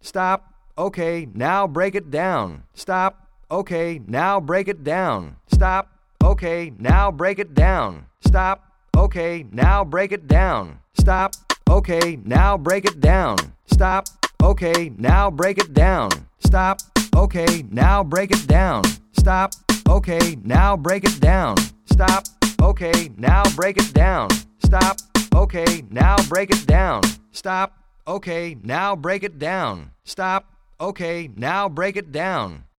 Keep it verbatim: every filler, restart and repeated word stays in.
Stop. Okay, now break it down. Stop. Okay, now break it down. Stop. Okay, now break it down. Stop. Okay, now break it down. Stop. Okay, now break it down. Stop. Okay, now break it down. Stop. Okay, now break it down. Stop. Okay, now break it down. Stop. Okay, now break it down. Stop. Okay, now break it down. Stop. Okay, now break it down. Stop. Okay, now break it down.